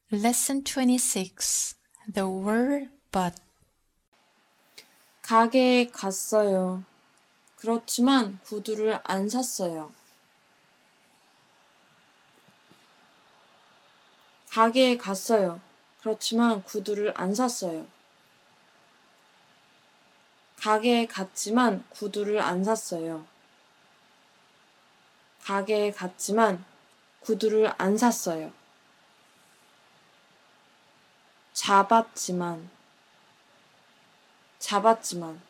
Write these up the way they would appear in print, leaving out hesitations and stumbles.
Lesson 26. The word but. 가게에 갔어요. 그렇지만 구두를 안 샀어요. 가게에 갔어요. 그렇지만 구두를 안 샀어요. 가게에 갔지만 구두를 안 샀어요. 가게에 갔지만 구두를 안 샀어요. 잡았지만, 닫았지만,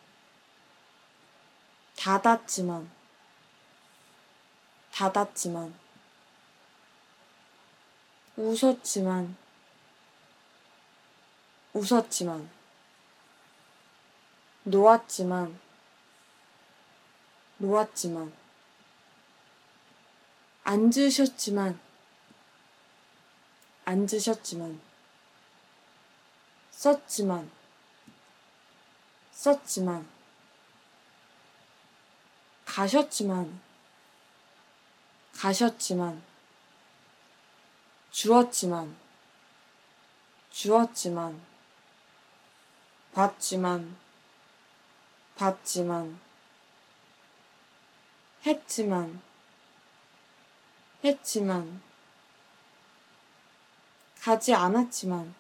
웃었지만, 놓았지만, 앉으셨지만, 썼지만, 가셨지만, 주었지만, 봤지만, 했지만, 가지 않았지만,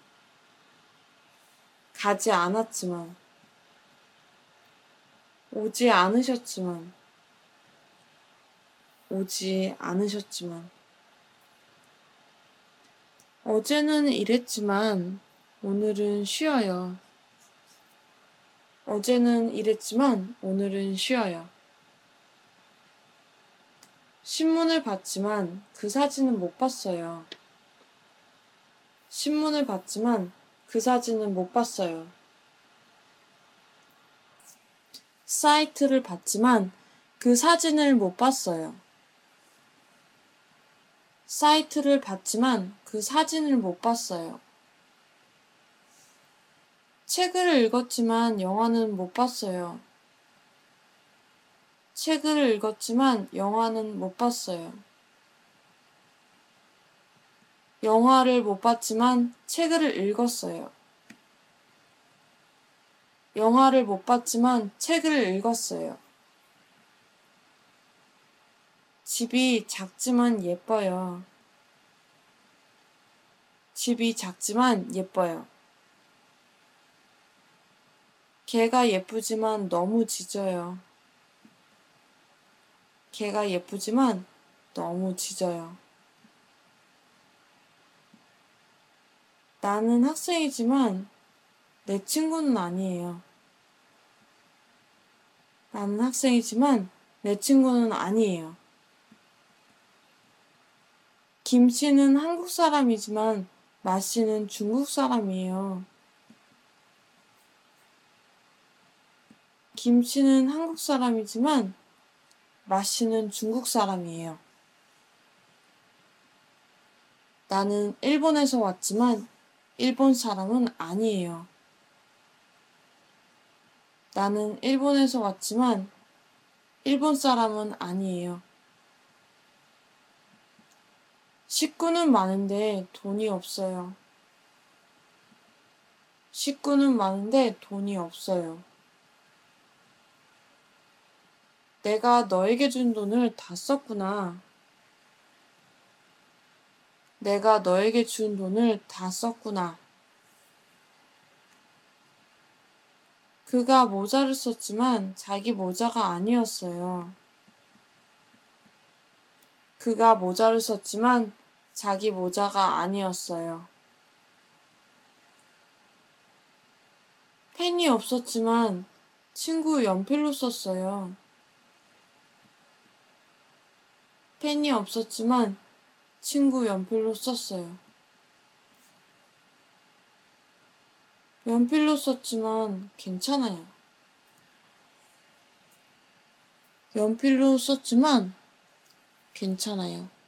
오지 않으셨지만, 어제는 일했지만 오늘은 쉬어요. 신문을 봤지만 그 사진은 못 봤어요. 사이트를 봤지만 그 사진을 못 봤어요. 책을 읽었지만 영화는 못 봤어요. 영화를 못 봤지만 책을 읽었어요. 집이 작지만 예뻐요. 개가 예쁘지만 너무 짖어요. 나는 학생이지만 내 친구는 아니에요. 김씨는 한국 사람이지만 마씨는 중국 사람이에요. 나는 일본에서 왔지만 일본 사람은 아니에요. 식구는 많은데 돈이 없어요. 내가 너에게 준 돈을 다 썼구나. 그가 모자를 썼지만 자기 모자가 아니었어요. 펜이 없었지만 친구 연필로 썼어요. 연필로 썼지만 괜찮아요.